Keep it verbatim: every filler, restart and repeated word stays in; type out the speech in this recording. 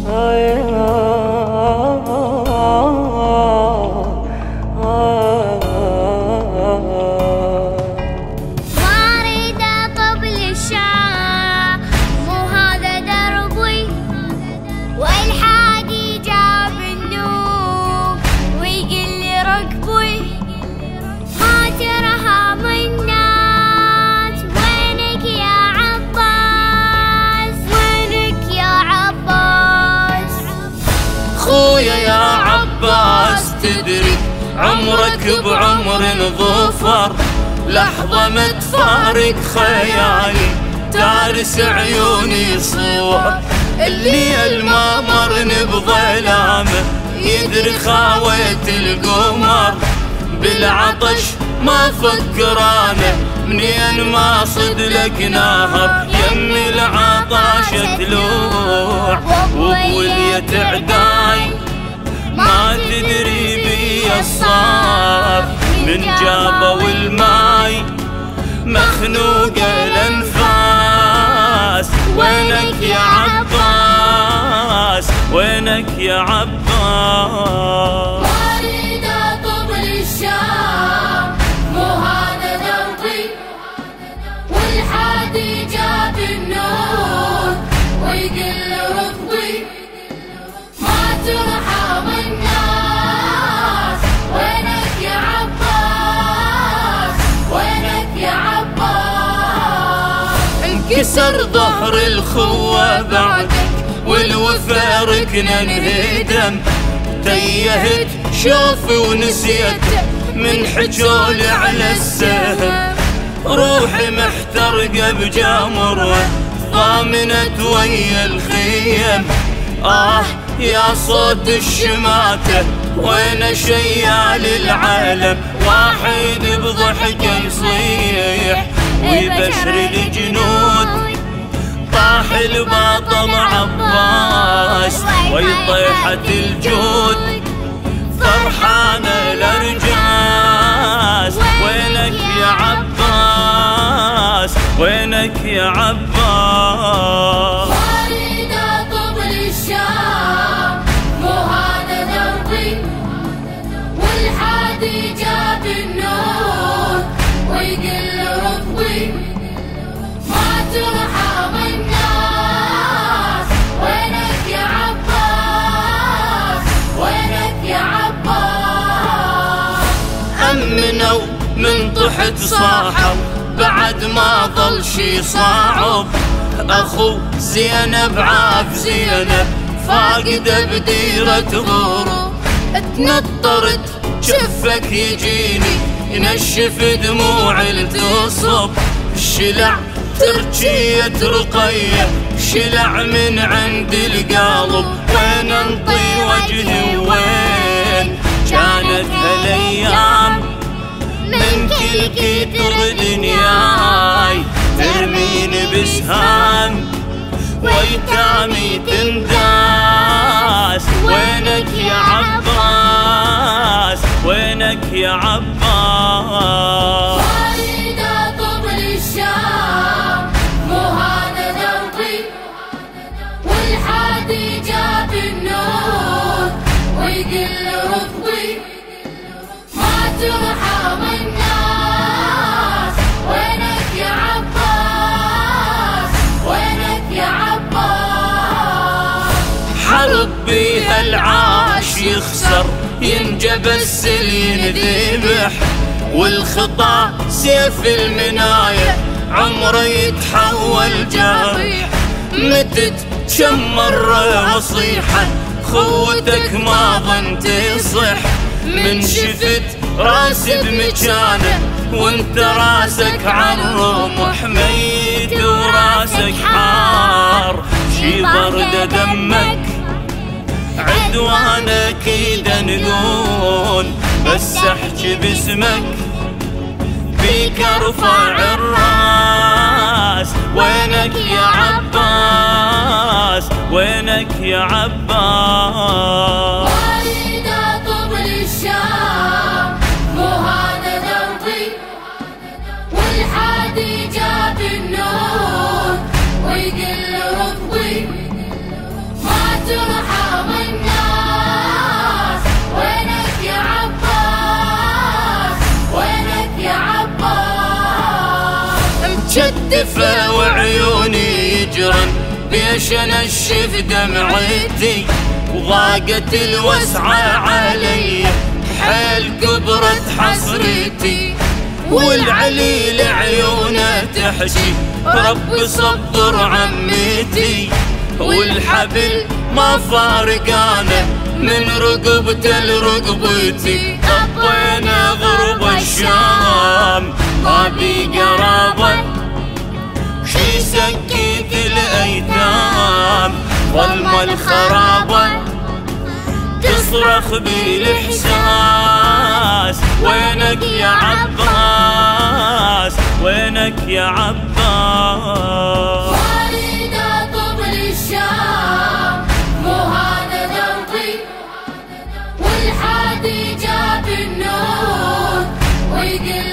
عباس تدري عمرك بعمر ظفر، لحظة ما تفارق خيالي تارس عيوني صور. الليل ما مرني بظلامه يدري خاويت القمر، بالعطش ما فكرانه منين ما صد لك نهر. يمي العطاشة تلوع وبولية تعداي ما تدري بي الصار، من جابوا الماي مخنوقة الانفاس. وينك يا عباس وينك يا عباس؟ اريد اطبل الشام مو هذا دربي، والحادي جاب النور ويقل ركبي ما ترحم الناس. وينك يا عباس وينك يا عباس؟ انكسر ظهر الخوة بعدك والوفا ركنا انهدم، تيهت شوفي ونسيت من حجولي على السهم. روحي محترقة بجمرة ضامنت ويا الخيم. آه يا صوت الشماتة وين شيال العالم، واحد بضحكه يصيح ويبشر الجنود. طاح الباطم عباس ويطيحة الجود، فرحانة الأرجاس. وينك يا عباس وينك يا عباس؟ اريد اطبل الشام مو هذا دربي، والحادي جاب النور ويقل ركبي ما ترحم الناس. وينك يا عباس وينك يا عباس؟ أمنوا من طحت صاحب بعد ما ظل شي صعب. أخو زينب عاف زينب فاقدة بديرة غروب، تنطرت شفك يجيني ينشف دموع التصب. شلع ترجية رقية شلع من عند القلب، وين انطي وجهي وين كانت هالايام. من كل كتر دنياي ترميني بسهام ويتامي تنداس. وينك يا عباس وينك يا عباس؟ اريد اطبل الشام مو هذا دربي، والحادي جاب النور ويقل ركبي ما ترحم الناس. وينك يا عباس وينك يا عباس؟ حرب بيها العاش يخسر ينجبس ينذبح، والخطا سيف المناية عمره يتحول جرح. متت كم مرة أصيحة خوتك ما ظنت يصح، من شفت راسي بمكانه وانت راسك عالرمح ميت وراسك حار. شي برد دمك عدوانك اذا نقول بس احكي باسمك بيك ارفع الراس. وينك يا عباس وينك يا عباس؟ اريد اطبل الشام مو هذا دربي، والحادي جاب النور ويقل ركبي ما ترحم شتفة وعيوني يجرن بيش انشف دمعتي، وضاقت الوسعة علي حيل كبرت حسرتي، والعليل عيونه تحشي رب صبر عمتي، والحبل ما فارقانا من رقبته لرقبتي. طبينا غرب الشام ما بي قرابه شي سكت الايتام، ظلم الخرابه تصرخ بالاحساس وينك يا عباس، وينك يا عباس. وارد طبل الشام مو هذا دربي، والحادي جاب النور ويقل